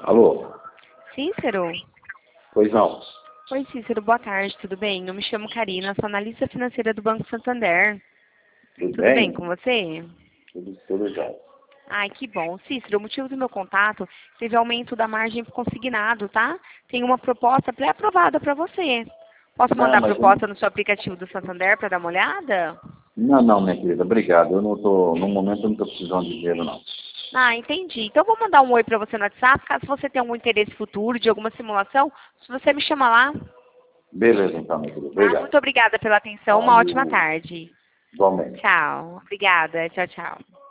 Alô? Cícero? Pois não. Oi, Cícero, boa tarde, tudo bem? Eu me chamo Karina, sou analista financeira do Banco Santander. Tudo bem com você? Tudo já. Ai, que bom. Cícero, o motivo do meu contato teve aumento da margem consignado, tá? Tem uma proposta pré-aprovada para você. Posso Não, mandar a mas proposta no seu aplicativo do Santander para dar uma olhada? não, minha querida, obrigado. Eu não tô, no momento eu não estou precisando de dinheiro, não. Ah, entendi. Então eu vou mandar um oi para você no WhatsApp, caso você tenha algum interesse futuro de alguma simulação, se você me chama lá. Beleza, então, minha querida. Tá? Obrigado. Muito obrigada pela atenção, uma ótima tarde. Igualmente. Tchau. Obrigada. Tchau, tchau.